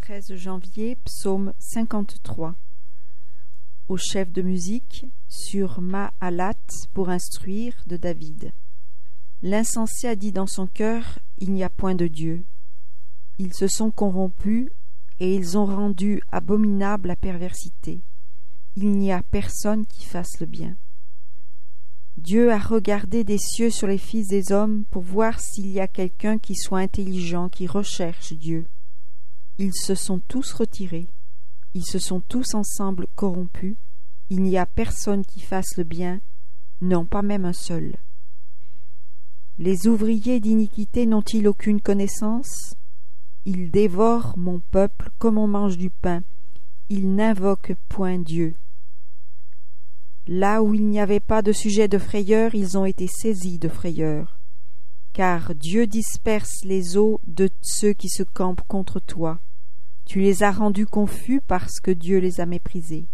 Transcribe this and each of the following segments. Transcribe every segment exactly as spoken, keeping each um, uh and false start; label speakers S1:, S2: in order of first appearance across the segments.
S1: treize janvier, psaume cinquante-trois. Au chef de musique, sur Mahalat pour instruire, de David. L'insensé a dit dans son cœur, il n'y a point de Dieu. Ils se sont corrompus et ils ont rendu abominable la perversité. Il n'y a personne qui fasse le bien. Dieu a regardé des cieux sur les fils des hommes pour voir s'il y a quelqu'un qui soit intelligent, qui recherche Dieu. Ils se sont tous retirés, ils se sont tous ensemble corrompus, il n'y a personne qui fasse le bien, non pas même un seul. Les ouvriers d'iniquité n'ont-ils aucune connaissance? Ils dévorent mon peuple comme on mange du pain, ils n'invoquent point Dieu. Là où il n'y avait pas de sujet de frayeur, ils ont été saisis de frayeur. Car Dieu disperse les eaux de ceux qui se campent contre toi. Tu les as rendus confus parce que Dieu les a méprisés.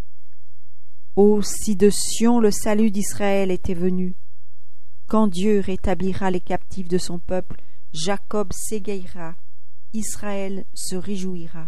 S1: Ô si de Sion le salut d'Israël était venu! Quand Dieu rétablira les captifs de son peuple, Jacob s'égayera, Israël se réjouira.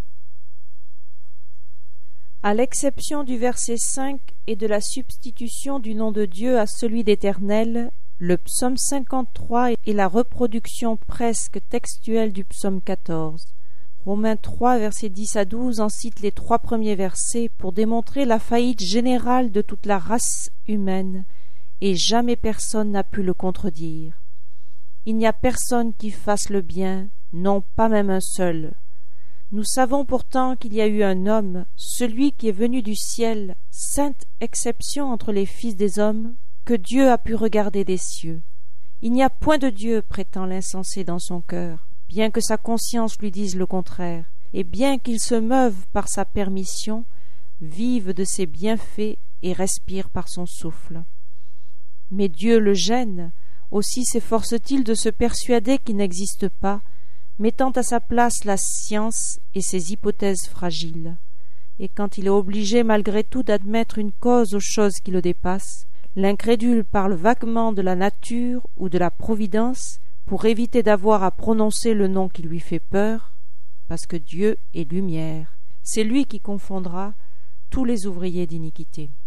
S2: À l'exception du verset cinq et de la substitution du nom de Dieu à celui d'Éternel, le psaume cinquante-trois est la reproduction presque textuelle du psaume quatorze. Romains trois, versets dix à douze en cite les trois premiers versets pour démontrer la faillite générale de toute la race humaine, et jamais personne n'a pu le contredire. Il n'y a personne qui fasse le bien, non pas même un seul. Nous savons pourtant qu'il y a eu un homme, celui qui est venu du ciel, sainte exception entre les fils des hommes, que Dieu a pu regarder des cieux. Il n'y a point de Dieu, prétend l'insensé dans son cœur, bien que sa conscience lui dise le contraire, et bien qu'il se meuve par sa permission, vive de ses bienfaits et respire par son souffle. Mais Dieu le gêne, aussi s'efforce-t-il de se persuader qu'il n'existe pas, mettant à sa place la science et ses hypothèses fragiles. Et quand il est obligé malgré tout d'admettre une cause aux choses qui le dépassent, l'incrédule parle vaguement de la nature ou de la providence pour éviter d'avoir à prononcer le nom qui lui fait peur, parce que Dieu est lumière. C'est lui qui confondra tous les ouvriers d'iniquité.